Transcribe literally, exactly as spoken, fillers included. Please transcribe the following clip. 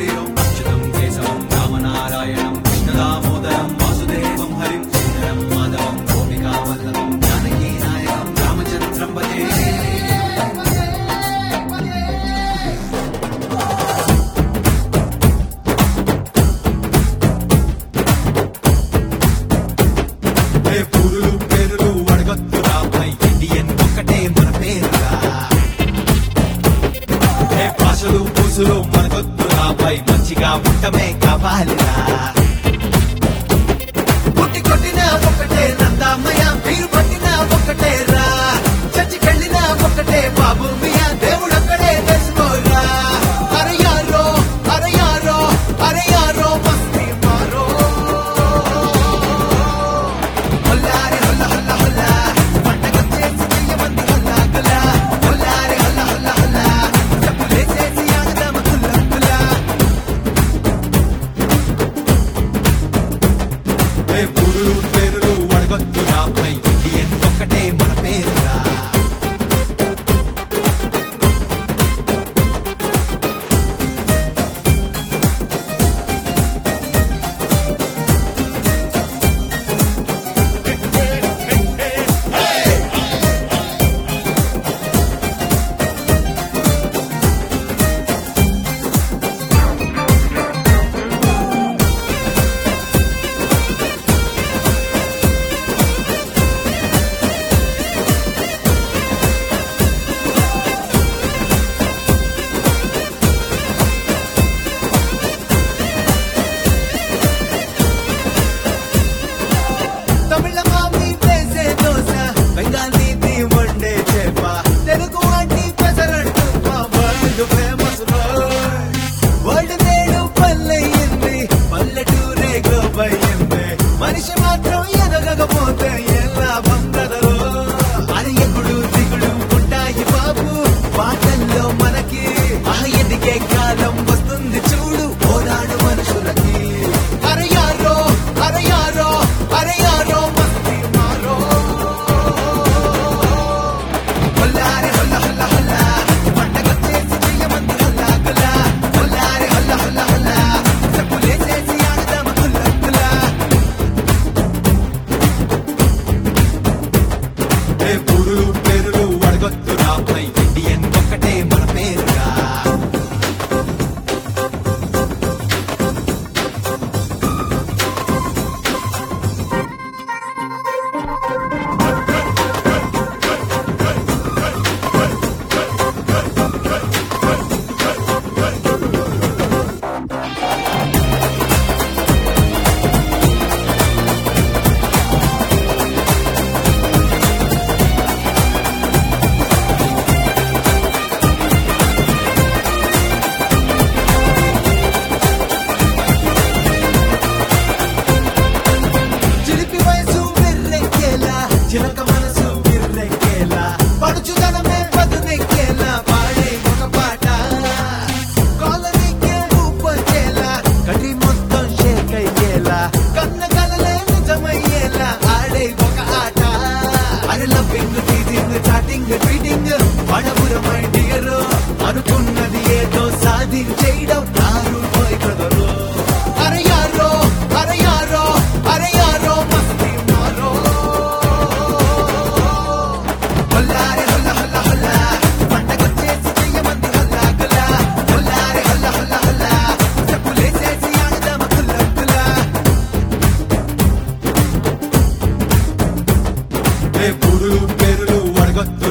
హరిం అచ్యుతం కేశవం రామనారాయణం కృష్ణదామోదరం వాసుదేవం హరిం సుందరం మాధవం గోపికావల్లభం జానకీ నాయకం రామచంద్రం భజే. పూరులు పేరులు అడగొద్దు రాపై ఇండియన్ ఒక్కటే మన పేరురా. ఏ భాషలు పూసులు మనకొద్దు రాపై మంచిగా ఉండమే కావాలిరా. పుట్టి కొట్టిన ఒక్కటే నందామయ్య మీరు పట్టిన ఒక్కటే రా. చచ్చికెళ్ళిన ఒక్కటే బాబు మియా దేవుడొక్కడే తెలుసుకోరా. అరయారో అరయారో అరయారో మస్తి మారో. హొల్లారే హొల్ల హొల్ల హొల్ల పండగొచ్చేసి చెయ్యమంది హొల్లా గుల్లా. హొల్లారే హొల్ల హొల్ల హొల్ల చెప్పులేసేసి ఆడదామ గుల్ల గుల్ల. ఏ ఊరులు పేరులు అడగొద్దు రాపై ఇండియన్ ఒక్కటే మన పేరురా. తమిళ మామి వేసే దోశ బెంగాలీ ది వండే చేప తెలుగు వాటి పెసరట్టు వరల్డ్ ఫేమస్ వరల్డ్ నేడు పల్లెయింది పల్లెటూరే గోబయ్యింది. మనిషి మాత్రం ఎదగకపోతే ఎలా బందరో. అది ఎగుడు దిగుడు ఉంటాయి బాబు పాటల్లో మనకి. ఆ ఎదిగే కాలం వస్తుంది చూడు పోరాడు మనుషులకి. అరయారో అరయారో అరయారో మస్తి మారో. హొల్లారే హొల్ల హొల్ల హొల్ల పండగొచ్చేసి చెయ్యమంది హొల్లా గుల్లా. హొల్లారే హొల్ల హొల్ల హొల్ల చెప్పులేసేసి ఆడదామ గుల్ల గుల్ల. ఏ ఊరులు పేరులు అడగొద్దు రాపై ఇండియన్ ఒక్కటే మన పేరురా. చిలిపి వయసు విర్రెక్కేలా చిలక మనసు విర్రెక్కేలా పడుచుదనమే పదునెక్కేలా పాడే ఒక పాట. కాలనీకే ఊపొచ్చేలా కటి మొత్తం షేక్ అయ్యేలా కన్న కలలే నిజమయ్యేలా ఆడే ఒక ఆట. అరే లవ్వింగ్ టీజింగ్ చాటింగ్ ట్వీటింగ్ పడబురమై డియరు అనుకున్నది ఏదో సాధించేయడం నారు పోయి కదరు. అరయారో అరయారో అరయారో మస్తి మారో. హొల్లారే హొల్ల హొల్ల హొల్ల పండగొచ్చేసి చెయ్యమంది హొల్లా గుల్లా. హొల్లారే హొల్ల హొల్ల హొల్ల చెప్పులేసేసి ఆడదామ గుల్ల గుల్ల. ఏ ఊరులు పేరులు అడగొద్దు